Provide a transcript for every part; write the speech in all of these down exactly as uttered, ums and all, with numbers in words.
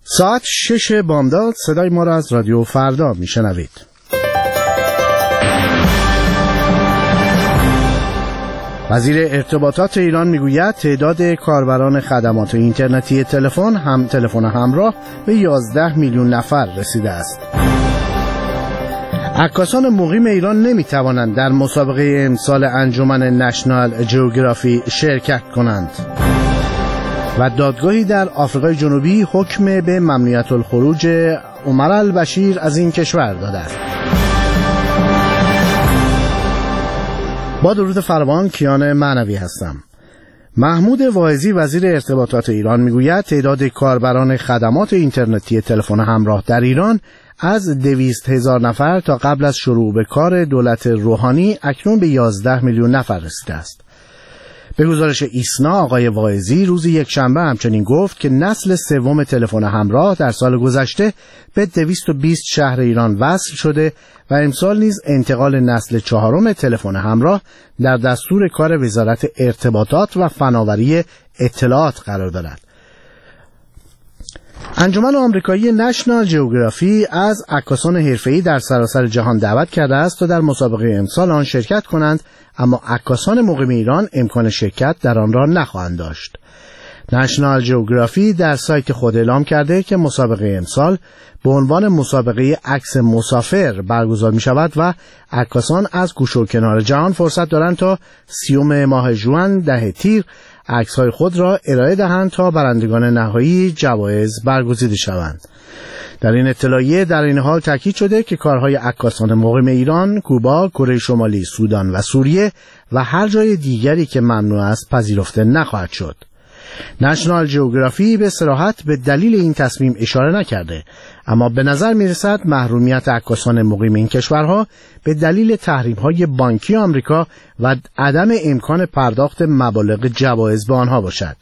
ساعت شش بامداد صدای ما را از رادیو فردا میشنوید. وزیر ارتباطات ایران میگوید تعداد کاربران خدمات اینترنتی تلفن هم تلفن همراه به یازده میلیون نفر رسیده است. عکاسان مقیم ایران نمیتوانند در مسابقه امسال انجمن نشنال جئوگرافی شرکت کنند. و دادگاهی در آفریقای جنوبی حکم به ممنوعیت الخروج عمر البشیر از این کشور داده است. با درود فراوان، کیان معنوی هستم. محمود واعظی وزیر ارتباطات ایران میگوید تعداد کاربران خدمات اینترنتی تلفن همراه در ایران از دویست هزار نفر تا قبل از شروع به کار دولت روحانی اکنون به یازده میلیون نفر رسیده است. به گزارش ایسنا آقای واعظی روز یکشنبه همچنین گفت که نسل سوم تلفن همراه در سال گذشته به دویست و بیست شهر ایران وصل شده و امسال نیز انتقال نسل چهارم تلفن همراه در دستور کار وزارت ارتباطات و فناوری اطلاعات قرار دارد. انجمن آمریکایی نشنال جئوگرافی از عکاسان حرفه‌ای در سراسر جهان دعوت کرده است تا در مسابقه امسال آن شرکت کنند، اما عکاسان مقیم ایران امکان شرکت در آن را نخواهند داشت. نشنال جئوگرافی در سایت خود اعلام کرده که مسابقه امسال به عنوان مسابقه عکس مسافر برگزار می شود و عکاسان از گوشه و کنار جهان فرصت دارند تا سیوم ماه ژوئن ده تیر عکس‌های خود را ارائه دهند تا برندگان نهایی جوایز برگزیده شوند. در این اطلاعیه در این حال تاکید شده که کارهای عکاسان مقیم ایران، کوبا، کره شمالی، سودان و سوریه و هر جای دیگری که ممنوع است پذیرفته نخواهد شد. نشنال جئوگرافی به صراحت به دلیل این تصمیم اشاره نکرده، اما به نظر می‌رسد محرومیت عکاسان مقیم این کشورها به دلیل تحریم‌های بانکی آمریکا و عدم امکان پرداخت مبالغ جوایز به آنها باشد.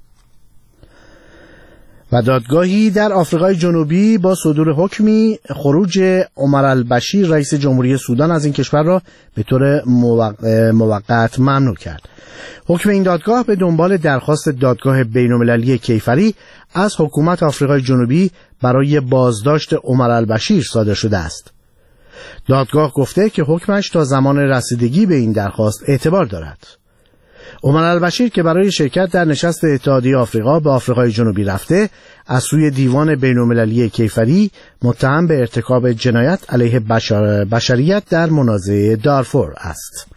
و دادگاهی در آفریقای جنوبی با صدور حکمی خروج عمر البشیر رئیس جمهوری سودان از این کشور را به طور موقت ممنوع کرد. حکم این دادگاه به دنبال درخواست دادگاه بین‌المللی کیفری از حکومت آفریقای جنوبی برای بازداشت عمر البشیر صادر شده است. دادگاه گفته که حکمش تا زمان رسیدگی به این درخواست اعتبار دارد. عمر البشیر که برای شرکت در نشست اتحادیه آفریقا به آفریقای جنوبی رفته، از سوی دیوان بین‌المللی کیفری متهم به ارتکاب جنایت علیه بشر بشریت در منازعه دارفور است.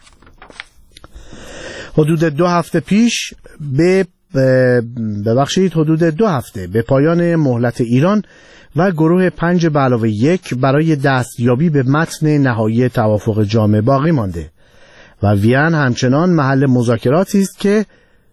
حدود دو هفته پیش به ببخشید حدود دو هفته به پایان مهلت ایران و گروه پنج به علاوه یک برای دستیابی به متن نهایی توافق جامع باقی مانده و وین همچنان محل مذاکراتی است که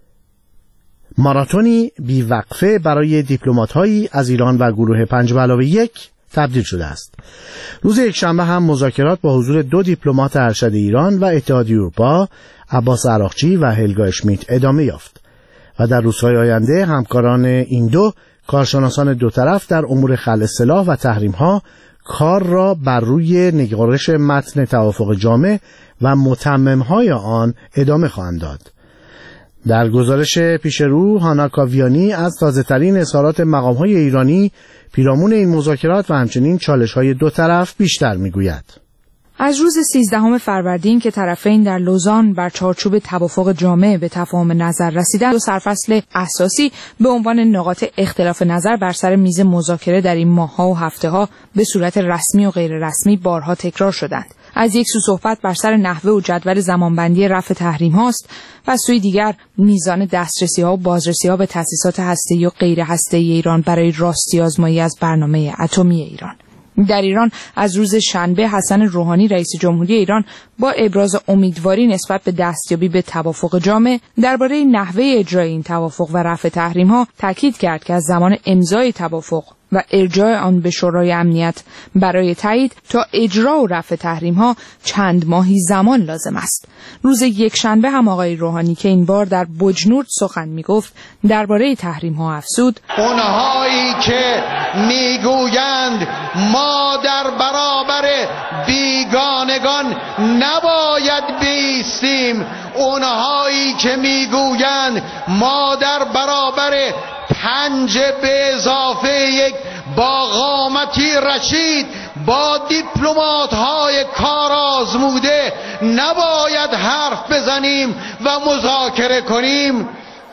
ماراتونی بیوقفه برای دیپلمات‌هایی از ایران و گروه پنج به علاوه یک تبدیل شده است. روز یکشنبه هم مذاکرات با حضور دو دیپلمات ارشد ایران و اتحادیه اروپا، عباس عراقچی و هلگا اشمیت ادامه یافت و در روزهای آینده همکاران این دو کارشناسان دو طرف در امور خلع سلاح و تحریم‌ها کار را بر روی نگارش متن توافق جامع و متمم‌های آن ادامه خواهند داد. در گزارش پیش رو هانا کاویانی از تازه‌ترین اظهارات مقام‌های ایرانی پیرامون این مذاکرات و همچنین چالش‌های دو طرف بیشتر می‌گوید. از روز سیزدهم فروردین که طرفین در لوزان بر چارچوب توافق جامع به تفاهم نظر رسیدند، دو سرفصل اساسی به عنوان نقاط اختلاف نظر بر سر میز مذاکره در این ماه‌ها و هفته‌ها به صورت رسمی و غیر رسمی بارها تکرار شدند. از یک سو صحبت بر سر نحوه و جدول زمانبندی رفع تحریم هاست و از سوی دیگر میزان دسترسی ها و بازرسی ها به تأسیسات هسته‌ای و غیر هسته‌ای ایران برای راستی آزمایی از برنامه اتمی ایران. در ایران از روز شنبه حسن روحانی رئیس جمهوری ایران با ابراز امیدواری نسبت به دستیابی به توافق جامع درباره نحوه اجرای این توافق و رفع تحریم ها تاکید کرد که از زمان امضای توافق و ارجاع آن به شورای امنیت برای تایید تا اجرا و رفع تحریم ها چند ماهی زمان لازم است. روز یکشنبه هم آقای روحانی که این بار در بجنورد سخن میگفت درباره تحریم ها افزود: اونهایی که میگویند ما در برابر بیگانگان نباید بیستیم، اونهایی که میگویند ما در برابر پنج به اضافه یک با قامتی رشید با دیپلمات های کار آزموده نباید حرف بزنیم و مذاکره کنیم؟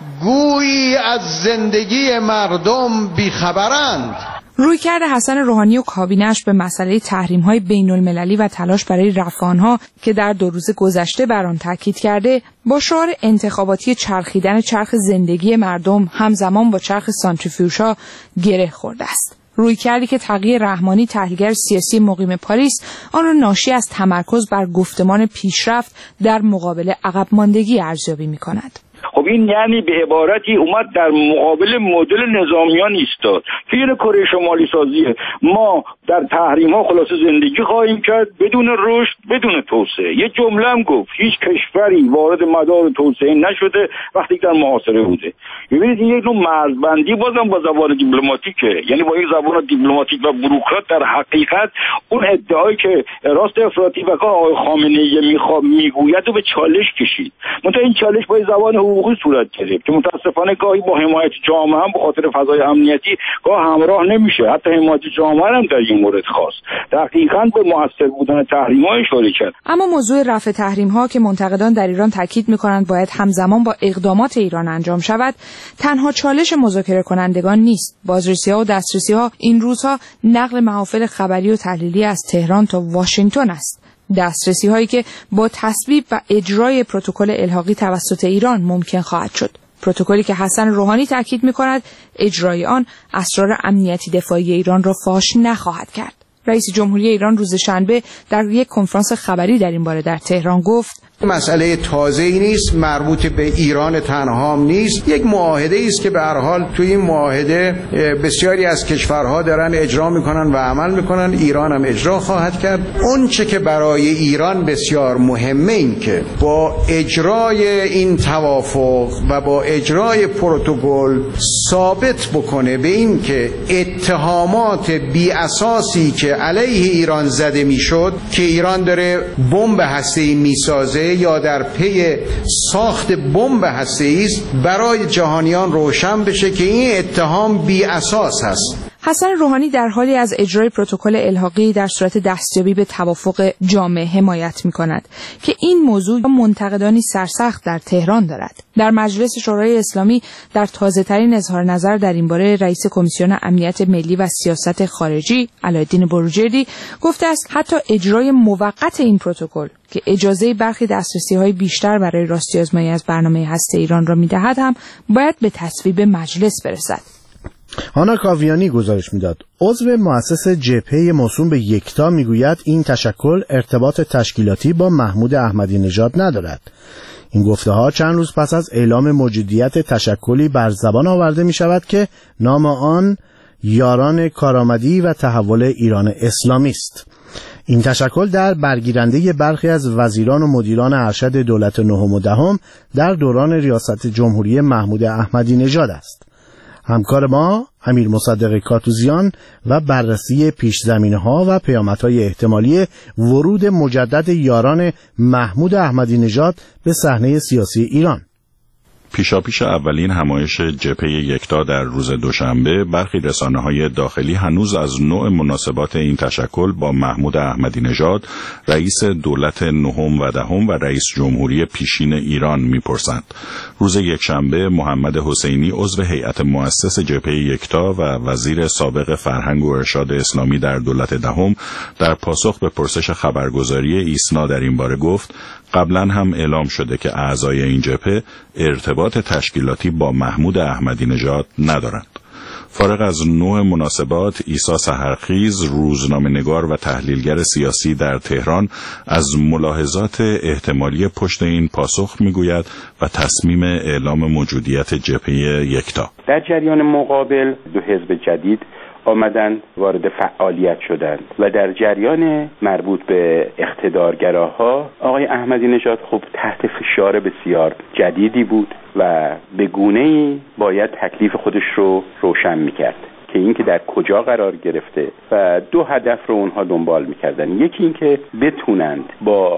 گویی از زندگی مردم بیخبرند. رویکرد حسن روحانی و کابینه‌اش به مسئله تحریم‌های بین‌المللی و تلاش برای رفع آنها که در دو روز گذشته بر آن تاکید کرده، با شعار انتخاباتی چرخیدن چرخ زندگی مردم همزمان با چرخ سانتریفیوژها گره خورده است. رویکردی که تقی رحمانی، تحلیلگر سیاسی مقیم پاریس، آن را ناشی از تمرکز بر گفتمان پیشرفت در مقابل عقب ماندگی ارزیابی می‌کند. خب این یعنی به عبارتی اومد در مقابل مدل نظامیان ایستاد که یه کره شمالی سازیه. ما در تحریم ها خلاصه زندگی خواهیم کرد بدون رشد، بدون توسعه. یه جمله هم گفت هیچ کشوری وارد مدار توسعه نشده وقتی در محاصره بوده. ببینید این یک نوع مرزبندی بازم با زبان دیپلماتیکه، یعنی با این زبان دیپلماتیک و بوروکرات در حقیقت اون ادعایی که راست افراطی و که آقای خامنه‌ای میگوید رو به چالش کشید. منتها این چالش با زبان حقوقی صورت گرفت که متاسفانه گاهی با حمایت جامعه هم به خاطر فضای امنیتی گاه همراه نمیشه. حتی حمایت جامعه هم در این مورد خاص دقیقاً به موثر بودن تحریم‌ها اشاره کرد. اما موضوع رفع تحریم‌ها که منتقدان در ایران تاکید می‌کنند باید همزمان با اقدامات ایران انجام شود، تنها چالش مذاکره کنندگان نیست. بازرسی‌ها و دسترسی‌ها این روزها نقل محافل خبری و تحلیلی از تهران تا واشنگتن است. دسترسی هایی که با تصویب و اجرای پروتکل الحاقی توسط ایران ممکن خواهد شد. پروتکلی که حسن روحانی تاکید می‌کند اجرای آن اسرار امنیتی دفاعی ایران را فاش نخواهد کرد. رئیس جمهوری ایران روز شنبه در یک کنفرانس خبری در این باره در تهران گفت: مسئله تازه‌ای نیست، مربوط به ایران تنها نیست، یک معاهده است که به هر حال توی این معاهده بسیاری از کشورها دارن اجرا میکنن و عمل میکنن، ایران هم اجرا خواهد کرد. اون چه که برای ایران بسیار مهمه این که با اجرای این توافق و با اجرای پروتکل ثابت بکنه به این که اتهامات بی اساسی که علیه ایران زده میشد که ایران داره بمب هسته‌ای میسازه یا در پی ساخت بمب هسته‌ای است برای جهانیان روشن بشه که این اتهام بی اساس هست. حسن روحانی در حالی از اجرای پروتکل الحاقی در صورت دستیابی به توافق جامع حمایت می‌کند که این موضوع منتقدانی سرسخت در تهران دارد. در مجلس شورای اسلامی در تازه‌ترین اظهار نظر در این باره رئیس کمیسیون امنیت ملی و سیاست خارجی علایالدین بروجردی گفته است حتی اجرای موقت این پروتکل که اجازه برخی دسترسی‌های بیشتر برای راستی‌آزمایی از برنامه هسته ایران را می‌دهد هم باید به تصویب مجلس برسد. هانا کاویانی گزارش میداد. عضو مؤسس جبهه موسوم به یکتا میگوید این تشکل ارتباط تشکیلاتی با محمود احمدی نژاد ندارد. این گفته ها چند روز پس از اعلام موجودیت تشکلی بر زبان آورده می شود که نام آن یاران کارآمدی و تحول ایران اسلامی است. این تشکل در برگیرنده برخی از وزیران و مدیران ارشد دولت نهم و دهم در دوران ریاست جمهوری محمود احمدی نژاد است. همکار ما امیر مصدق کاتوزیان و بررسی پیش‌زمینه‌ها و پیامدهای احتمالی ورود مجدد یاران محمود احمدی نژاد به صحنه سیاسی ایران. پیشاپیش اولین همایش جبهه یکتا در روز دوشنبه، برخی رسانه‌های داخلی هنوز از نوع مناسبات این تشکل با محمود احمدی نژاد، رئیس دولت نهم و دهم و رئیس جمهوری پیشین ایران می‌پرسند. روز یکشنبه محمد حسینی عضو هیئت مؤسس جبهه یکتا و وزیر سابق فرهنگ و ارشاد اسلامی در دولت دهم در پاسخ به پرسش خبرگزاری ایسنا در این باره گفت قبلا هم اعلام شده که اعضای این جبهه ارتباط تشکیلاتی با محمود احمدی نژاد ندارند. فارغ از نوع مناسبات، عیسی سحرخیز، روزنامه‌نگار و تحلیلگر سیاسی در تهران از ملاحظات احتمالی پشت این پاسخ میگوید و تصمیم اعلام موجودیت جبهه یکتا. در جریان مقابل دو حزب جدید آمدند وارد فعالیت شدند و در جریان مربوط به اقتدارگراها آقای احمدی نژاد خب تحت فشار بسیار جدیدی بود و به گونه‌ای باید تکلیف خودش رو روشن می‌کرد که اینکه در کجا قرار گرفته و دو هدف رو اونها دنبال می‌کردن. یکی اینکه بتونند با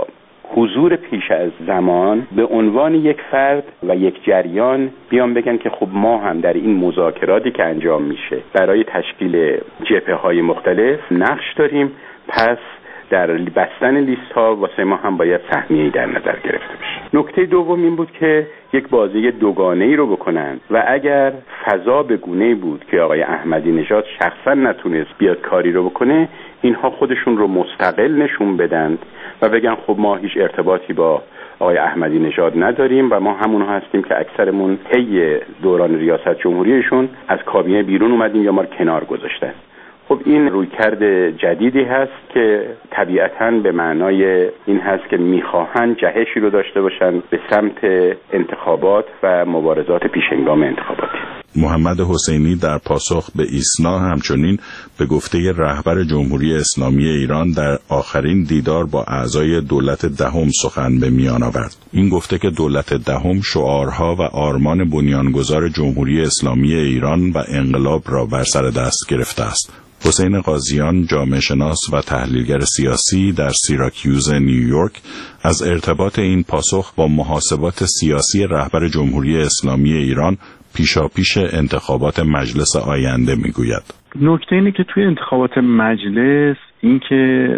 حضور پیش از زمان به عنوان یک فرد و یک جریان بیان بگن که خب ما هم در این مذاکراتی که انجام میشه برای تشکیل جبهه‌های مختلف نقش داریم، پس در بستن لیست ها واسه ما هم باید سهمیه‌ای در نظر گرفته بشه. نکته دوم این بود که یک بازی دوگانه‌ای رو بکنن و اگر فضا به گونه‌ای بود که آقای احمدی نژاد شخصا نتونست بیاد کاری رو بکنه، اینها خودشون رو مستقل نشون بدن و بگن خب ما هیچ ارتباطی با آقای احمدی نژاد نداریم و ما همون هستیم که اکثرمون طی دوران ریاست جمهوریشون از کابینه بیرون اومدیم یا ما رو کنار گذاشتن. خب این رویکرد جدیدی هست که طبیعتاً به معنای این هست که میخواهند جهشی رو داشته باشن به سمت انتخابات و مبارزات پیشنگام انتخاباتی. محمد حسینی در پاسخ به ایسنا همچنین به گفته رهبر جمهوری اسلامی ایران در آخرین دیدار با اعضای دولت دهم سخن به میان آورد. این گفته که دولت دهم شعارها و آرمان بنیانگذار جمهوری اسلامی ایران و انقلاب را بر سر دست گرفته است. حسین قاضیان، جامعه شناس و تحلیلگر سیاسی در سیراکیوز نیویورک، از ارتباط این پاسخ با محاسبات سیاسی رهبر جمهوری اسلامی ایران پیشاپیش انتخابات مجلس آینده میگوید. نکته اینه که توی انتخابات مجلس اینکه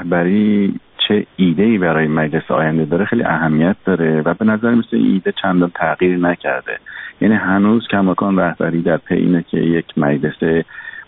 رهبری چه ایده‌ای برای مجلس آینده داره خیلی اهمیت داره و به نظر میسه ایده چندان تغییر نکرده. یعنی هنوز کماکان رهبری در پی اینه که یک مجلس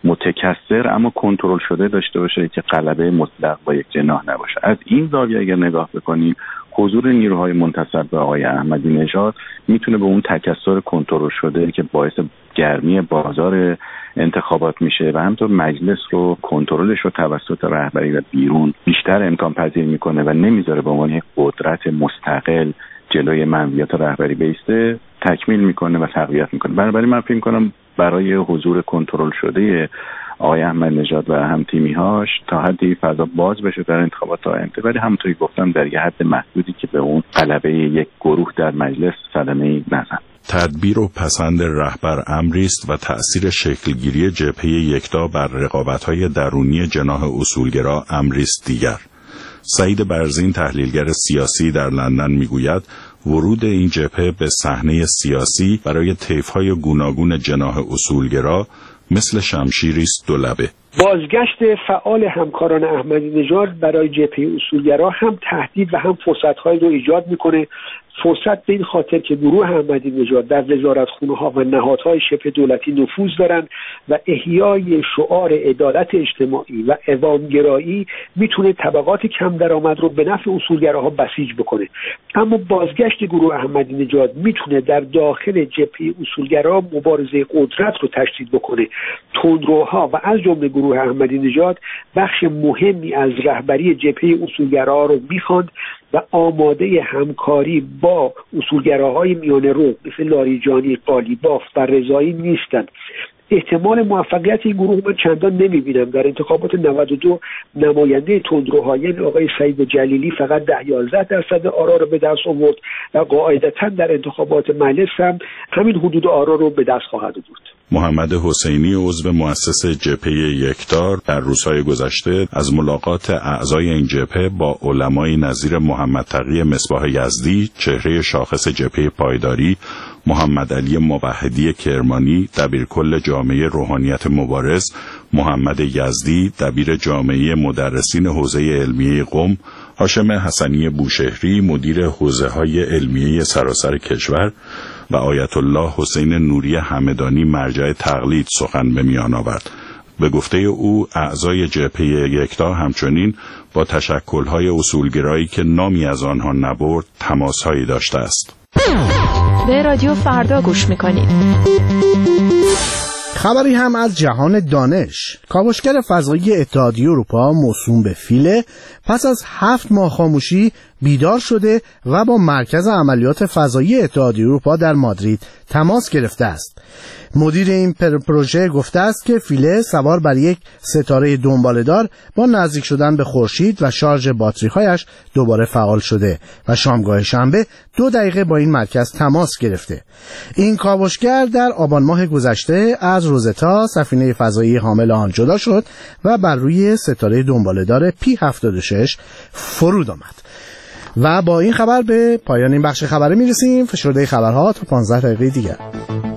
متکثر اما کنترل شده داشته باشه که غلبه مطلق با یک جناح نباشه. از این زاویه اگر نگاه بکنیم، حضور نیروهای منتسب به آقای احمدی نژاد میتونه به اون تکثر کنترل شده که باعث گرمی بازار انتخابات میشه و همینطور مجلس رو کنترلش رو توسط رهبری و بیرون بیشتر امکان پذیر میکنه و نمیذاره به عنوان یک قدرت مستقل جلوی منویات رهبری بیسته، تکمیل میکنه و تقویت میکنه. بنابراین من فکر میکنم برای حضور کنترل شده آقای احمدی نژاد و هم تیمی‌هاش تا حدی فضا باز بشه در انتخابات آینده، ولی همونطوری گفتم در یه حد محدودی که به اون غلبه یک گروه در مجلس صدمه‌ای نزن. تدبیر و پسند رهبر امری است و تأثیر شکلگیری جبهه یکتا بر رقابت‌های درونی جناح اصولگرا امری است دیگر. سعید برزین، تحلیلگر سیاسی در لندن، میگوید ورود این جبهه به صحنه سیاسی برای طیف‌های گوناگون جناح اصولگرا مثل شمشیری است دولبه. بازگشت فعال همکاران احمدی نژاد برای جبهه اصولگرا هم تهدید و هم فرصت‌هایی رو ایجاد می‌کنه. فرصت به این خاطر که گروه احمدی نژاد در وزارتخونه‌ها و نهادهای شبه دولتی نفوذ دارند و احیای شعار عدالت اجتماعی و عوام‌گرایی میتونه طبقات کم درآمد رو به نفع اصولگراها بسیج بکنه. اما بازگشت گروه احمدی نژاد میتونه در داخل جبهه اصولگرا مبارزه قدرت رو تشدید بکنه. تندروها و از جمله گروه احمدی نژاد بخش مهمی از رهبری جبهه اصولگراها رو میخواند و آماده همکاری با اصولگراهای میانه رو مثل لاریجانی، قالیباف و رضایی نیستند. احتمال موفقیت این گروه من چندان نمیبینم. در انتخابات نود و دو نماینده تندروها یعنی آقای سعید جلیلی فقط ده یازده درصد آرا رو به دست آورد و قاعدتا در انتخابات مجلس هم همین حدود آرا رو به دست خواهد آورد. محمد حسینی، عضو مؤسس جبهه یکتا، در روزهای گذشته از ملاقات اعضای این جبهه با علمای نظیر محمد تقی مصباح یزدی، چهره شاخص جبهه پایداری، محمد علی موحدی کرمانی، دبیرکل جامعه روحانیت مبارز، محمد یزدی، دبیر جامعه مدرسین حوزه علمیه قم، هاشم حسنی بوشهری، مدیر حوزه‌های علمیه سراسر کشور و آیت الله حسین نوری همدانی، مرجع تقلید، سخن به میان آورد. به گفته او اعضای جبهه یکتا همچنین با تشکل‌های اصولگرایی که نامی از آنها نبرد تماس‌هایی داشته است. به رادیو فردا گوش می‌کنید. خبری هم از جهان دانش. کاوشگر فضایی اتحادیه اروپا موسوم به فیله پس از هفت ماه خاموشی بیدار شده و با مرکز عملیات فضایی اتحادیه اروپا در مادرید تماس گرفته است. مدیر این پروژه گفته است که فیله سوار بر یک ستاره دنباله‌دار با نزدیک شدن به خورشید و شارژ باتری‌هایش دوباره فعال شده و شامگاه شنبه دو دقیقه با این مرکز تماس گرفته. این کاوشگر در آبان ماه گذشته از روزتا، سفینه فضایی حامل آن، جدا شد و بر روی ستاره دنباله‌دار پی هفتاد و شش فرود آمد. و با این خبر به پایان این بخش خبری میرسیم. فشرده خبرها تا پانزده دقیقه دیگر.